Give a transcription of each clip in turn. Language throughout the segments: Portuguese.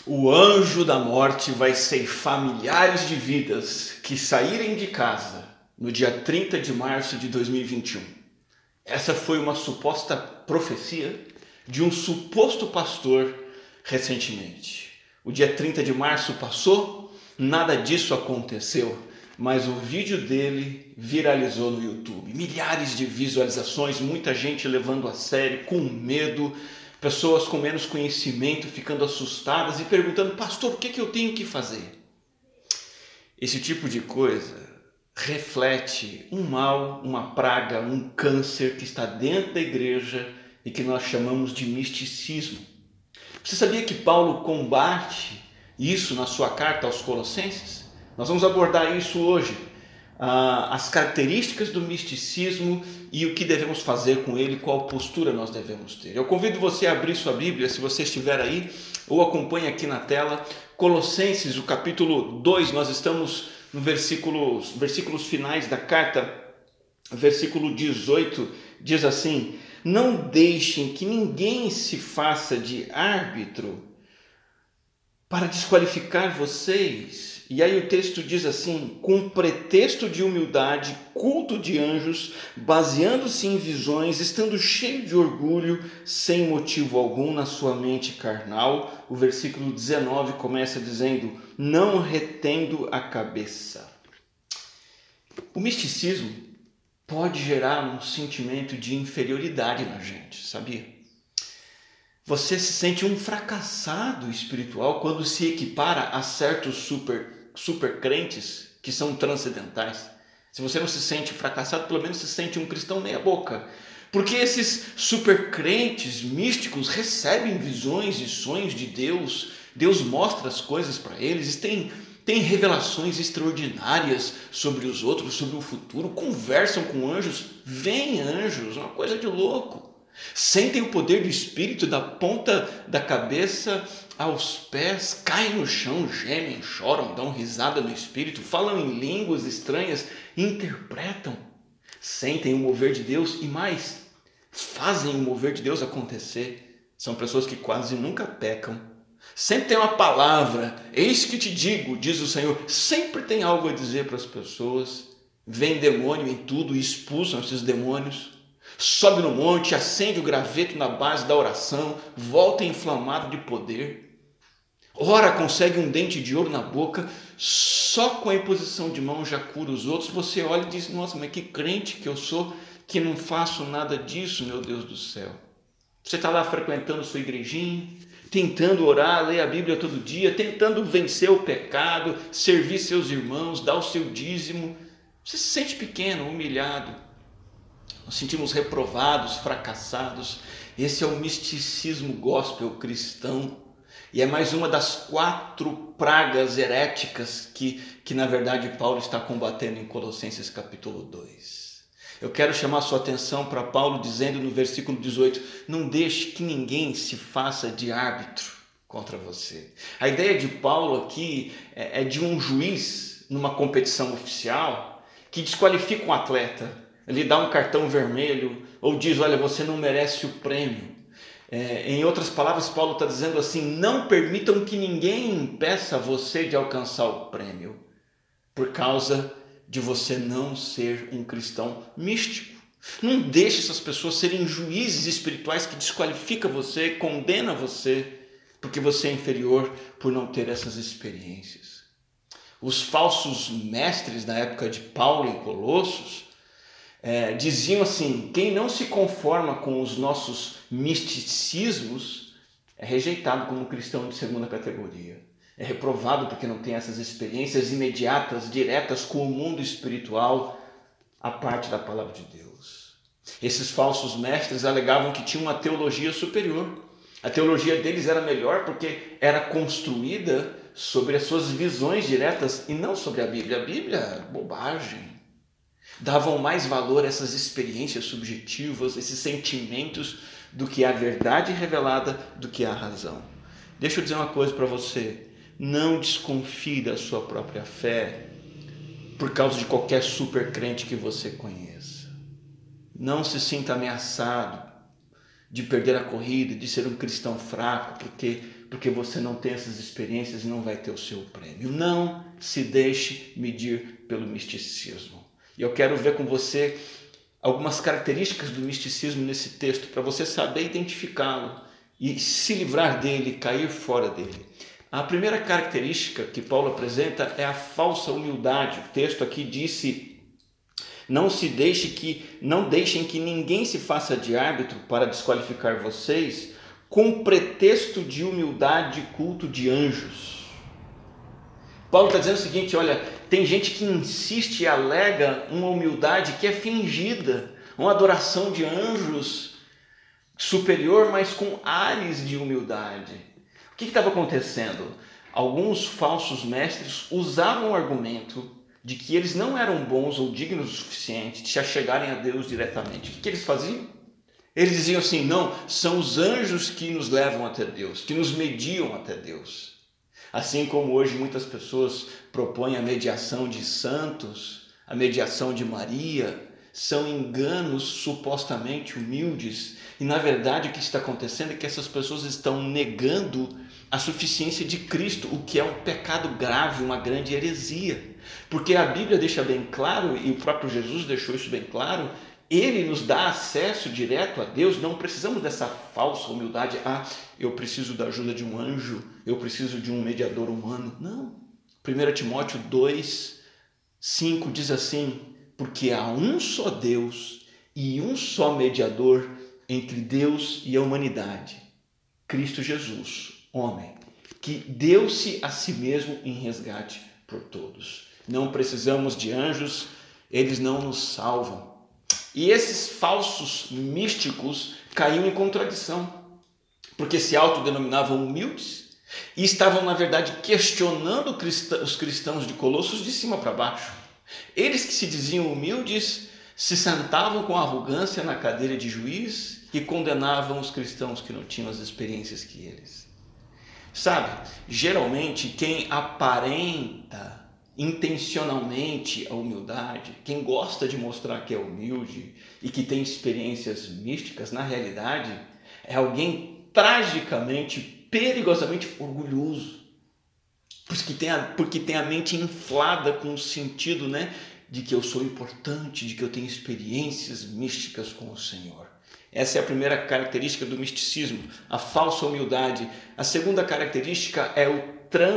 O anjo da morte vai ceifar milhares de vidas que saírem de casa no dia 30 de março de 2021. Essa foi uma suposta profecia de um suposto pastor recentemente. O dia 30 de março passou, nada disso aconteceu, mas o vídeo dele viralizou no YouTube. Milhares de visualizações, muita gente levando a sério, com medo, pessoas com menos conhecimento ficando assustadas e perguntando: pastor, o que eu tenho que fazer? Esse tipo de coisa reflete um mal, uma praga, um câncer que está dentro da igreja e que nós chamamos de misticismo. Você sabia que Paulo combate isso na sua carta aos Colossenses? Nós vamos abordar isso hoje, as características do misticismo e o que devemos fazer com ele, qual postura nós devemos ter. Eu convido você a abrir sua Bíblia, se você estiver aí, ou acompanhe aqui na tela, Colossenses, o capítulo 2, nós estamos no versículos finais da carta, versículo 18, diz assim: não deixem que ninguém se faça de árbitro para desqualificar vocês. E aí o texto diz assim: com pretexto de humildade, culto de anjos, baseando-se em visões, estando cheio de orgulho, sem motivo algum na sua mente carnal. O versículo 19 começa dizendo: não retendo a cabeça. O misticismo pode gerar um sentimento de inferioridade na gente, sabia? Você se sente um fracassado espiritual quando se equipara a certos super crentes que são transcendentais. Se você não se sente fracassado, pelo menos se sente um cristão meia boca. Porque esses super crentes místicos recebem visões e sonhos de Deus. Deus mostra as coisas para eles, têm revelações extraordinárias sobre os outros, sobre o futuro, conversam com anjos, veem anjos, uma coisa de louco. Sentem o poder do Espírito da ponta da cabeça aos pés, caem no chão, gemem, choram, dão risada no Espírito, falam em línguas estranhas, interpretam, sentem o mover de Deus e mais, fazem o mover de Deus acontecer. São pessoas que quase nunca pecam. Sempre tem uma palavra, eis que te digo, diz o Senhor. Sempre tem algo a dizer para as pessoas. Vem demônio em tudo e expulsam esses demônios. Sobe no monte, acende o graveto na base da oração, volta inflamado de poder. Ora, consegue um dente de ouro na boca, só com a imposição de mão já cura os outros. Você olha e diz: nossa, mas que crente que eu sou, que não faço nada disso, meu Deus do céu. Você está lá frequentando sua igrejinha, tentando orar, ler a Bíblia todo dia, tentando vencer o pecado, servir seus irmãos, dar o seu dízimo. Você se sente pequeno, humilhado. Nós sentimos reprovados, fracassados. Esse é o misticismo gospel cristão. E é mais uma das 4 pragas heréticas que na verdade Paulo está combatendo em Colossenses capítulo 2. Eu quero chamar a sua atenção para Paulo dizendo no versículo 18: não deixe que ninguém se faça de árbitro contra você. A ideia de Paulo aqui é de um juiz numa competição oficial que desqualifica um atleta. Ele dá um cartão vermelho ou diz: olha, você não merece o prêmio. Em outras palavras, Paulo está dizendo assim: não permitam que ninguém impeça você de alcançar o prêmio por causa de você não ser um cristão místico. Não deixe essas pessoas serem juízes espirituais que desqualificam você, condenam você porque você é inferior por não ter essas experiências. Os falsos mestres da época de Paulo em Colossos diziam assim: quem não se conforma com os nossos misticismos é rejeitado como cristão de segunda categoria. É reprovado porque não tem essas experiências imediatas, diretas com o mundo espiritual, a parte da palavra de Deus. Esses falsos mestres alegavam que tinham uma teologia superior. A teologia deles era melhor porque era construída sobre as suas visões diretas e não sobre a Bíblia. A Bíblia é bobagem. Davam mais valor a essas experiências subjetivas, esses sentimentos, do que a verdade revelada, do que a razão. Deixa eu dizer uma coisa para você: não desconfie da sua própria fé por causa de qualquer super crente que você conheça. Não se sinta ameaçado de perder a corrida, de ser um cristão fraco, porque porque você não tem essas experiências e não vai ter o seu prêmio. Não se deixe medir pelo misticismo. E eu quero ver com você algumas características do misticismo nesse texto, para você saber identificá-lo e se livrar dele, cair fora dele. A primeira característica que Paulo apresenta é a falsa humildade. O texto aqui disse: não deixem que ninguém se faça de árbitro para desqualificar vocês, com pretexto de humildade e culto de anjos. Paulo está dizendo o seguinte: olha, tem gente que insiste e alega uma humildade que é fingida, uma adoração de anjos superior, mas com ares de humildade. O que estava acontecendo? Alguns falsos mestres usavam o argumento de que eles não eram bons ou dignos o suficiente de se achegarem a Deus diretamente. O que eles faziam? Eles diziam assim: não, são os anjos que nos levam até Deus, que nos mediam até Deus. Assim como hoje muitas pessoas propõem a mediação de santos, a mediação de Maria, são enganos supostamente humildes. E na verdade o que está acontecendo é que essas pessoas estão negando a suficiência de Cristo, o que é um pecado grave, uma grande heresia. Porque a Bíblia deixa bem claro, e o próprio Jesus deixou isso bem claro, ele nos dá acesso direto a Deus, não precisamos dessa falsa humildade. Eu preciso da ajuda de um anjo, eu preciso de um mediador humano. Não. 1 Timóteo 2:5 diz assim: porque há um só Deus e um só mediador entre Deus e a humanidade, Cristo Jesus, homem, que deu-se a si mesmo em resgate por todos. Não precisamos de anjos, eles não nos salvam. E esses falsos místicos caíam em contradição, porque se autodenominavam humildes e estavam, na verdade, questionando os cristãos de Colossos de cima para baixo. Eles que se diziam humildes se sentavam com arrogância na cadeira de juiz e condenavam os cristãos que não tinham as experiências que eles. Sabe, geralmente quem aparenta intencionalmente a humildade, quem gosta de mostrar que é humilde e que tem experiências místicas, na realidade é alguém tragicamente, perigosamente orgulhoso, porque tem a mente inflada com o sentido, de que eu sou importante, de que eu tenho experiências místicas com o Senhor. Essa é a primeira característica do misticismo, a falsa humildade. A segunda característica é o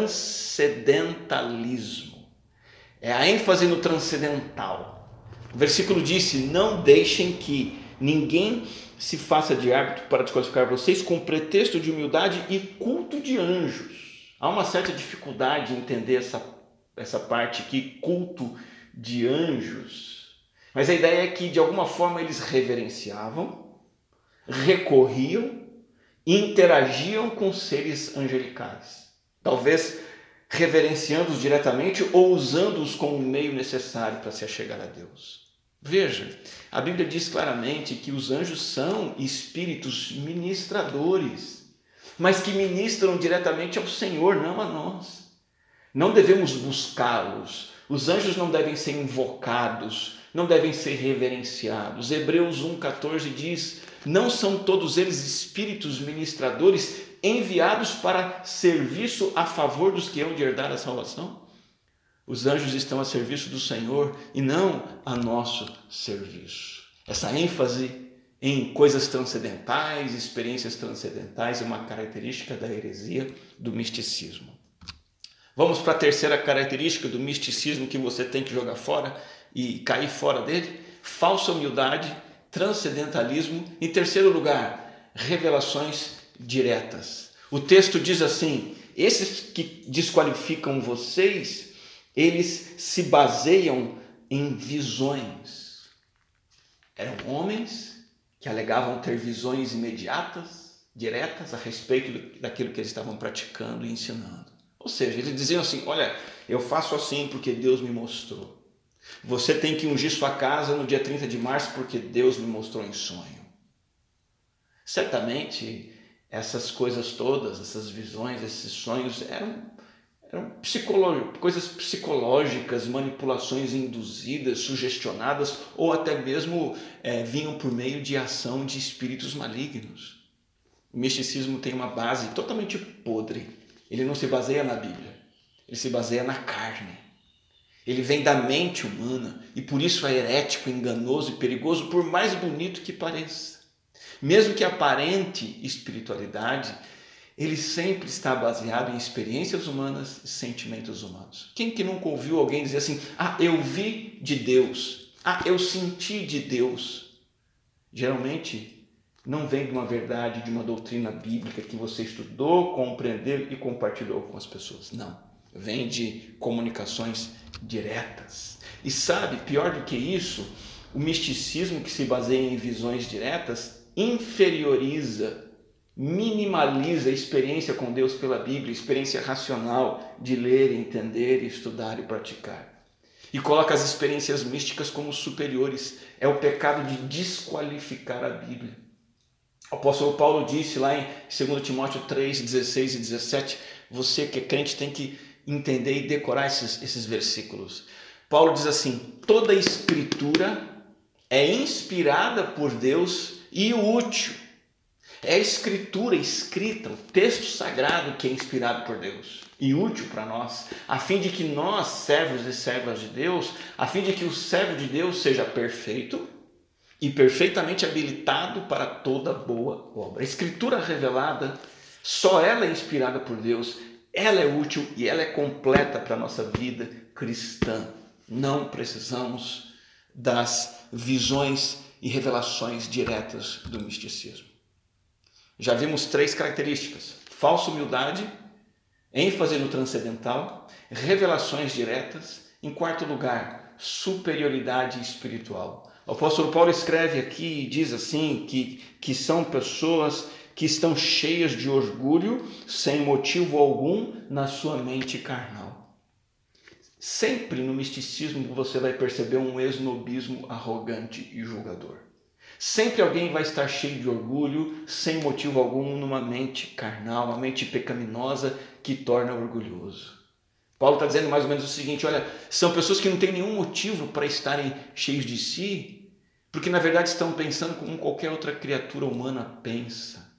transcendentalismo. É a ênfase no transcendental. O versículo disse: não deixem que ninguém se faça de árbitro para desqualificar vocês com pretexto de humildade e culto de anjos. Há uma certa dificuldade em entender essa parte aqui, culto de anjos. Mas a ideia é que de alguma forma eles reverenciavam, recorriam e interagiam com seres angelicais. Talvez reverenciando-os diretamente ou usando-os como um meio necessário para se achegar a Deus. Veja, a Bíblia diz claramente que os anjos são espíritos ministradores, mas que ministram diretamente ao Senhor, não a nós. Não devemos buscá-los. Os anjos não devem ser invocados, não devem ser reverenciados. Hebreus 1,14 diz: não são todos eles espíritos ministradores enviados para serviço a favor dos que hão de herdar a salvação? Os anjos estão a serviço do Senhor e não a nosso serviço. Essa ênfase em coisas transcendentais, experiências transcendentais, é uma característica da heresia, do misticismo. Vamos para a terceira característica do misticismo que você tem que jogar fora e cair fora dele: falsa humildade, transcendentalismo. Em terceiro lugar, revelações diretas. O texto diz assim: esses que desqualificam vocês, eles se baseiam em visões. Eram homens que alegavam ter visões imediatas, diretas, a respeito daquilo que eles estavam praticando e ensinando. Ou seja, eles diziam assim: olha, eu faço assim porque Deus me mostrou. Você tem que ungir sua casa no dia 30 de março porque Deus me mostrou em sonho. Certamente, essas coisas todas, essas visões, esses sonhos eram coisas psicológicas, manipulações induzidas, sugestionadas, ou até mesmo vinham por meio de ação de espíritos malignos. O misticismo tem uma base totalmente podre. Ele não se baseia na Bíblia, ele se baseia na carne. Ele vem da mente humana e por isso é herético, enganoso e perigoso, por mais bonito que pareça. Mesmo que aparente espiritualidade, ele sempre está baseado em experiências humanas e sentimentos humanos. Quem que nunca ouviu alguém dizer assim, eu vi de Deus, eu senti de Deus? Geralmente não vem de uma verdade, de uma doutrina bíblica que você estudou, compreendeu e compartilhou com as pessoas. Não, vem de comunicações diretas. E sabe, pior do que isso, o misticismo que se baseia em visões diretas inferioriza, minimaliza a experiência com Deus pela Bíblia, a experiência racional de ler, entender, estudar e praticar. E coloca as experiências místicas como superiores. É o pecado de desqualificar a Bíblia. O apóstolo Paulo disse lá em 2 Timóteo 3, 16 e 17, você que é crente tem que entender e decorar esses versículos. Paulo diz assim, toda a escritura é inspirada por Deus e útil. É a escritura escrita, o texto sagrado que é inspirado por Deus e útil para nós, a fim de que nós, servos e servas de Deus, a fim de que o servo de Deus seja perfeito e perfeitamente habilitado para toda boa obra. A escritura revelada, só ela é inspirada por Deus, ela é útil e ela é completa para a nossa vida cristã. Não precisamos das visões e revelações diretas do misticismo. Já vimos 3 características: falsa humildade, ênfase no transcendental, revelações diretas. Em quarto lugar, superioridade espiritual. O apóstolo Paulo escreve aqui e diz assim que são pessoas que estão cheias de orgulho, sem motivo algum na sua mente carnal. Sempre no misticismo você vai perceber um esnobismo arrogante e julgador. Sempre alguém vai estar cheio de orgulho, sem motivo algum, numa mente carnal, uma mente pecaminosa que torna orgulhoso. Paulo está dizendo mais ou menos o seguinte, olha, são pessoas que não têm nenhum motivo para estarem cheios de si, porque na verdade estão pensando como qualquer outra criatura humana pensa.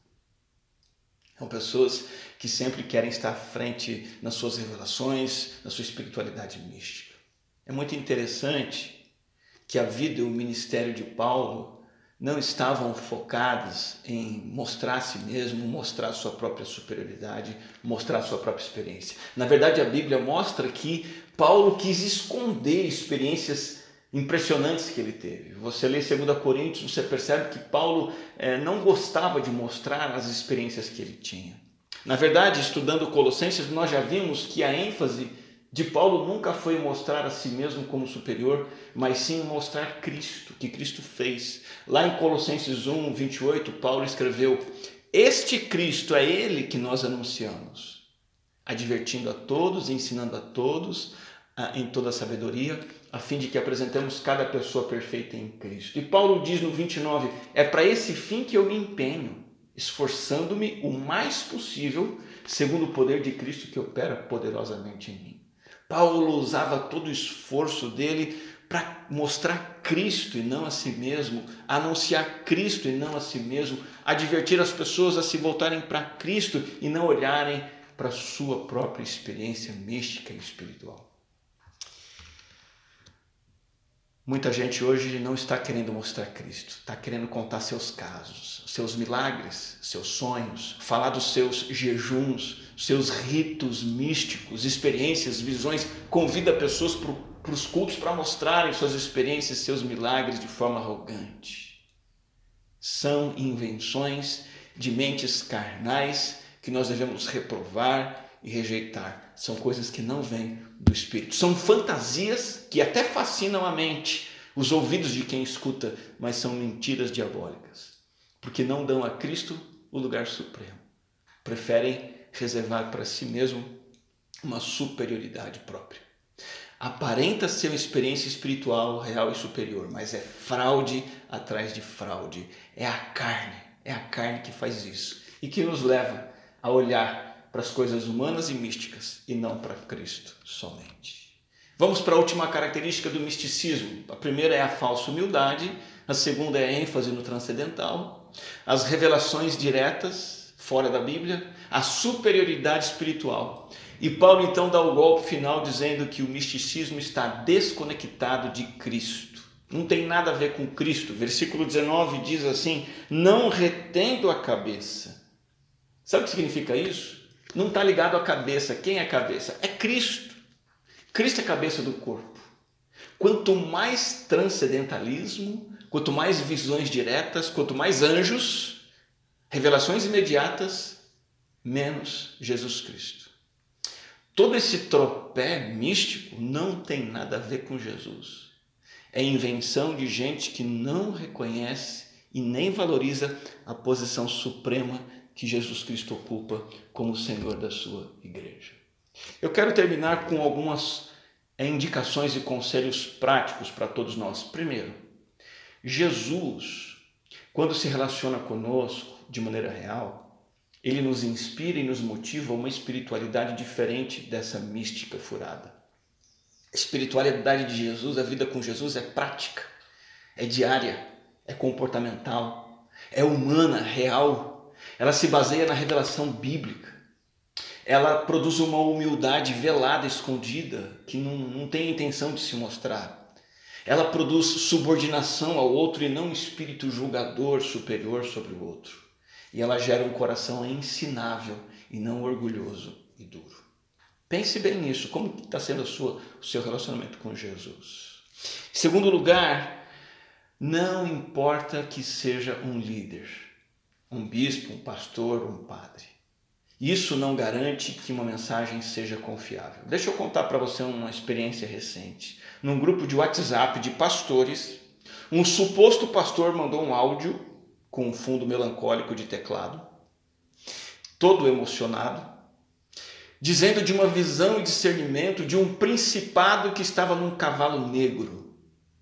São pessoas que sempre querem estar à frente nas suas revelações, na sua espiritualidade mística. É muito interessante que a vida e o ministério de Paulo não estavam focados em mostrar a si mesmo, mostrar a sua própria superioridade, mostrar a sua própria experiência. Na verdade, a Bíblia mostra que Paulo quis esconder experiências impressionantes que ele teve. Você lê 2 Coríntios, você percebe que Paulo não gostava de mostrar as experiências que ele tinha. Na verdade, estudando Colossenses, nós já vimos que a ênfase de Paulo nunca foi mostrar a si mesmo como superior, mas sim mostrar Cristo, que Cristo fez. Lá em Colossenses 1, 28, Paulo escreveu, este Cristo é ele que nós anunciamos, advertindo a todos, ensinando a todos em toda a sabedoria, a fim de que apresentemos cada pessoa perfeita em Cristo. E Paulo diz no 29, é para esse fim que eu me empenho, esforçando-me o mais possível, segundo o poder de Cristo que opera poderosamente em mim. Paulo usava todo o esforço dele para mostrar Cristo e não a si mesmo, anunciar Cristo e não a si mesmo, advertir as pessoas a se voltarem para Cristo e não olharem para a sua própria experiência mística e espiritual. Muita gente hoje não está querendo mostrar Cristo, está querendo contar seus casos, seus milagres, seus sonhos, falar dos seus jejuns, seus ritos místicos, experiências, visões, convida pessoas para os cultos para mostrarem suas experiências, seus milagres de forma arrogante. São invenções de mentes carnais que nós devemos reprovar e rejeitar. São coisas que não vêm do Espírito. São fantasias que até fascinam a mente, os ouvidos de quem escuta, mas são mentiras diabólicas, porque não dão a Cristo o lugar supremo. Preferem reservar para si mesmo uma superioridade própria. Aparenta ser uma experiência espiritual real e superior, mas é fraude atrás de fraude. É a carne que faz isso e que nos leva a olhar para as coisas humanas e místicas e não para Cristo somente. Vamos para a última característica do misticismo. A primeira é a falsa humildade, a segunda é a ênfase no transcendental, as revelações diretas fora da Bíblia, a superioridade espiritual. E Paulo então dá o golpe final dizendo que o misticismo está desconectado de Cristo. Não tem nada a ver com Cristo. Versículo 19 diz assim: não retendo a cabeça. Sabe o que significa isso? Não está ligado à cabeça. Quem é a cabeça? É Cristo. Cristo é a cabeça do corpo. Quanto mais transcendentalismo, quanto mais visões diretas, quanto mais anjos, revelações imediatas, menos Jesus Cristo. Todo esse tropé místico não tem nada a ver com Jesus. É invenção de gente que não reconhece e nem valoriza a posição suprema que Jesus Cristo ocupa como Senhor da sua igreja. Eu quero terminar com algumas indicações e conselhos práticos para todos nós. Primeiro, Jesus, quando se relaciona conosco de maneira real, ele nos inspira e nos motiva a uma espiritualidade diferente dessa mística furada. A espiritualidade de Jesus, a vida com Jesus é prática, é diária, é comportamental, é humana, real. Ela se baseia na revelação bíblica. Ela produz uma humildade velada, escondida, que não tem a intenção de se mostrar. Ela produz subordinação ao outro e não um espírito julgador superior sobre o outro. E ela gera um coração ensinável e não orgulhoso e duro. Pense bem nisso, como está sendo o seu relacionamento com Jesus. Em segundo lugar, não importa que seja um líder, um bispo, um pastor, um padre. Isso não garante que uma mensagem seja confiável. Deixa eu contar para você uma experiência recente. Num grupo de WhatsApp de pastores, um suposto pastor mandou um áudio com um fundo melancólico de teclado, todo emocionado, dizendo de uma visão e discernimento de um principado que estava num cavalo negro.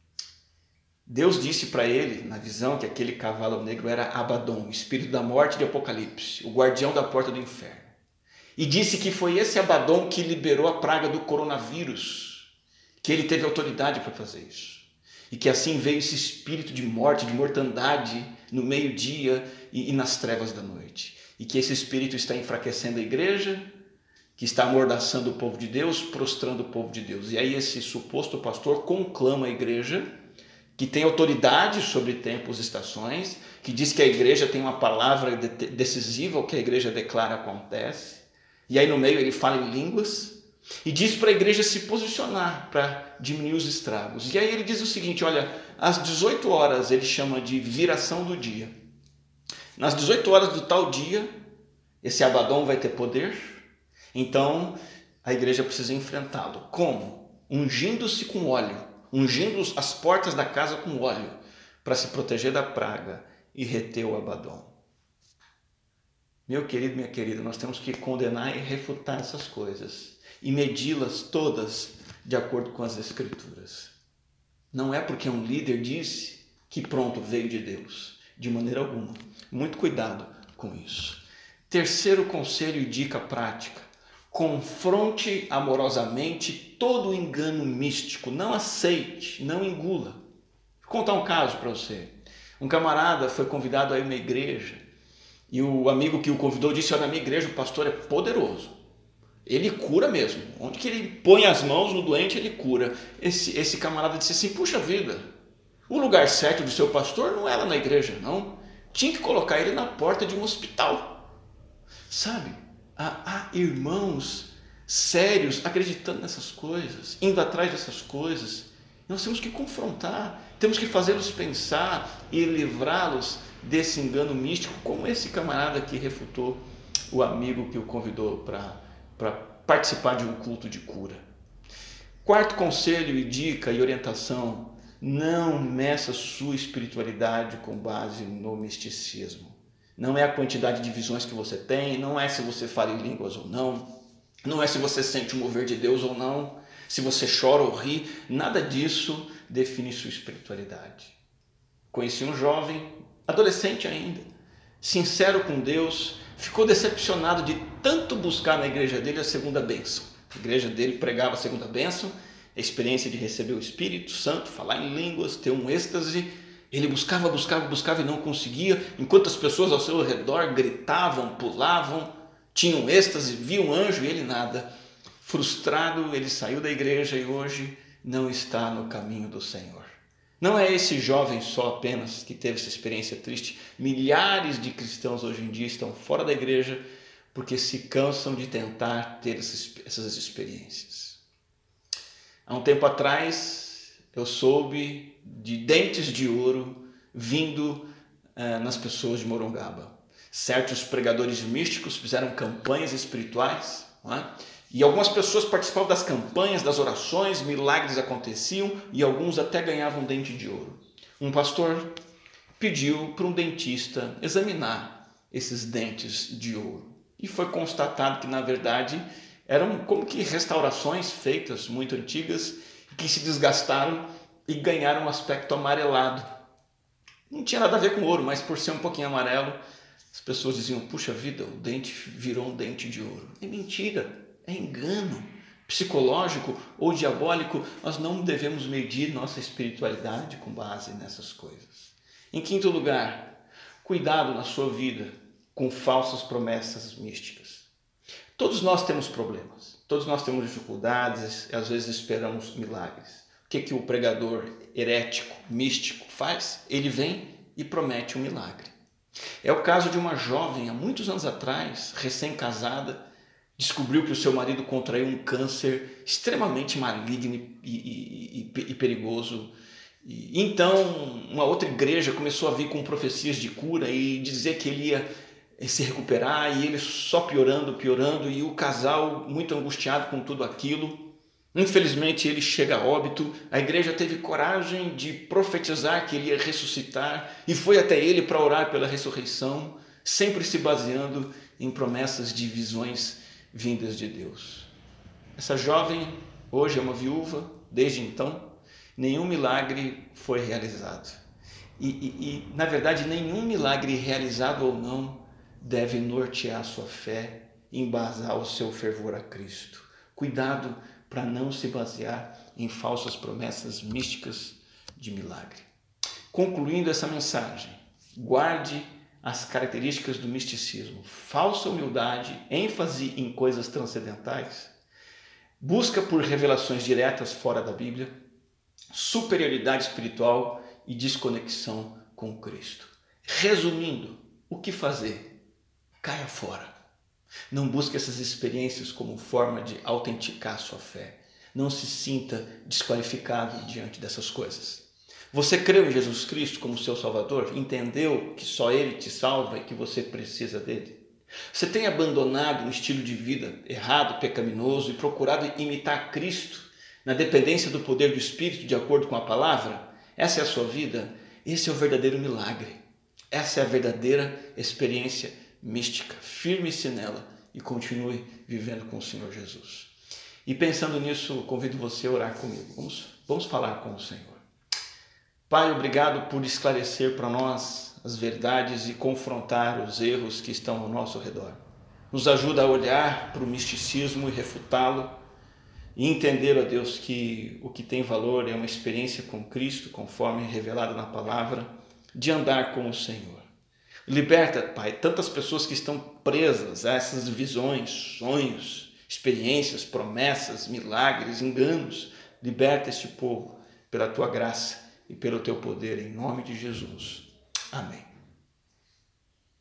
Deus disse para ele, na visão, que aquele cavalo negro era Abaddon, o espírito da morte de Apocalipse, o guardião da porta do inferno. E disse que foi esse Abaddon que liberou a praga do coronavírus, que ele teve autoridade para fazer isso. E que assim veio esse espírito de morte, de mortandade no meio-dia e nas trevas da noite. E que esse espírito está enfraquecendo a igreja, que está amordaçando o povo de Deus, prostrando o povo de Deus. E aí esse suposto pastor conclama a igreja, que tem autoridade sobre tempos e estações, que diz que a igreja tem uma palavra decisiva, o que a igreja declara acontece. E aí no meio ele fala em línguas e diz para a igreja se posicionar para diminuir os estragos. E aí ele diz o seguinte, olha, às 18 horas ele chama de viração do dia. Nas 18 horas do tal dia, esse Abaddon vai ter poder, então a igreja precisa enfrentá-lo. Como? Ungindo-se com óleo. Ungindo as portas da casa com óleo, para se proteger da praga e reter o Abaddon. Meu querido, minha querida, nós temos que condenar e refutar essas coisas e medi-las todas de acordo com as Escrituras. Não é porque um líder disse que pronto, veio de Deus, de maneira alguma. Muito cuidado com isso. Terceiro conselho e dica prática. Confronte amorosamente todo o engano místico. Não aceite, não engula. Vou contar um caso para você. Um camarada foi convidado a ir a uma igreja e o amigo que o convidou disse, olha, na minha igreja o pastor é poderoso. Ele cura mesmo. Onde que ele põe as mãos no doente, ele cura. Esse camarada disse assim, puxa vida, o lugar certo do seu pastor não era na igreja, não. Tinha que colocar ele na porta de um hospital. Sabe? Há irmãos sérios acreditando nessas coisas, indo atrás dessas coisas. Nós temos que confrontar, temos que fazê-los pensar e livrá-los desse engano místico, como esse camarada que refutou o amigo que o convidou para participar de um culto de cura. Quarto conselho e dica e orientação, não meça sua espiritualidade com base no misticismo. Não é a quantidade de visões que você tem, não é se você fala em línguas ou não, não é se você sente o mover de Deus ou não, se você chora ou ri, nada disso define sua espiritualidade. Conheci um jovem, adolescente ainda, sincero com Deus, ficou decepcionado de tanto buscar na igreja dele a segunda bênção. A igreja dele pregava a segunda bênção, a experiência de receber o Espírito Santo, falar em línguas, ter um êxtase, Ele buscava e não conseguia, enquanto as pessoas ao seu redor gritavam, pulavam, tinham êxtase, viam um anjo e ele nada. Frustrado, ele saiu da igreja e hoje não está no caminho do Senhor. Não é esse jovem só apenas que teve essa experiência triste. Milhares de cristãos hoje em dia estão fora da igreja porque se cansam de tentar ter essas experiências. Há um tempo atrás eu soube de dentes de ouro vindo nas pessoas de Morongaba. Certos pregadores místicos fizeram campanhas espirituais, não é? E algumas pessoas participavam das campanhas, das orações, milagres aconteciam e alguns até ganhavam dente de ouro. Um pastor pediu para um dentista examinar esses dentes de ouro. E foi constatado que, na verdade, eram como que restaurações feitas, muito antigas, que se desgastaram e ganharam um aspecto amarelado. Não tinha nada a ver com ouro, mas por ser um pouquinho amarelo, as pessoas diziam, puxa vida, o dente virou um dente de ouro. É mentira. É engano psicológico ou diabólico. Nós não devemos medir nossa espiritualidade com base nessas coisas. Em quinto lugar, cuidado na sua vida com falsas promessas místicas. Todos nós temos problemas, todos nós temos dificuldades e às vezes esperamos milagres. O que o pregador herético, místico faz? Ele vem e promete um milagre. É o caso de uma jovem, há muitos anos atrás, recém-casada, descobriu que o seu marido contraiu um câncer extremamente maligno e perigoso. E então, uma outra igreja começou a vir com profecias de cura e dizer que ele ia se recuperar, e ele só piorando, e o casal muito angustiado com tudo aquilo. Infelizmente, ele chega a óbito. A igreja teve coragem de profetizar que ele ia ressuscitar e foi até ele para orar pela ressurreição, sempre se baseando em promessas de visões vindas de Deus. Essa jovem hoje é uma viúva. Desde então, nenhum milagre foi realizado. Na verdade, nenhum milagre realizado ou não deve nortear a sua fé, embasar o seu fervor a Cristo. Cuidado para não se basear em falsas promessas místicas de milagre. Concluindo essa mensagem, guarde as características do misticismo: falsa humildade, ênfase em coisas transcendentais, busca por revelações diretas fora da Bíblia, superioridade espiritual e desconexão com Cristo. Resumindo, o que fazer? Caia fora. Não busque essas experiências como forma de autenticar sua fé. Não se sinta desqualificado diante dessas coisas. Você creu em Jesus Cristo como seu Salvador? Entendeu que só Ele te salva e que você precisa dele? Você tem abandonado um estilo de vida errado, pecaminoso e procurado imitar Cristo na dependência do poder do Espírito de acordo com a palavra? Essa é a sua vida? Esse é o verdadeiro milagre. Essa é a verdadeira experiência mística. Firme-se nela e continue vivendo com o Senhor Jesus. E pensando nisso, convido você a orar comigo. Vamos falar com o Senhor. Pai, obrigado por esclarecer para nós as verdades e confrontar os erros que estão ao nosso redor. Nos ajuda a olhar para o misticismo e refutá-lo e entender, ó Deus, que o que tem valor é uma experiência com Cristo, conforme revelado na palavra, de andar com o Senhor. Liberta, Pai, tantas pessoas que estão presas a essas visões, sonhos, experiências, promessas, milagres, enganos. Liberta este povo pela Tua graça e pelo Teu poder, em nome de Jesus. Amém.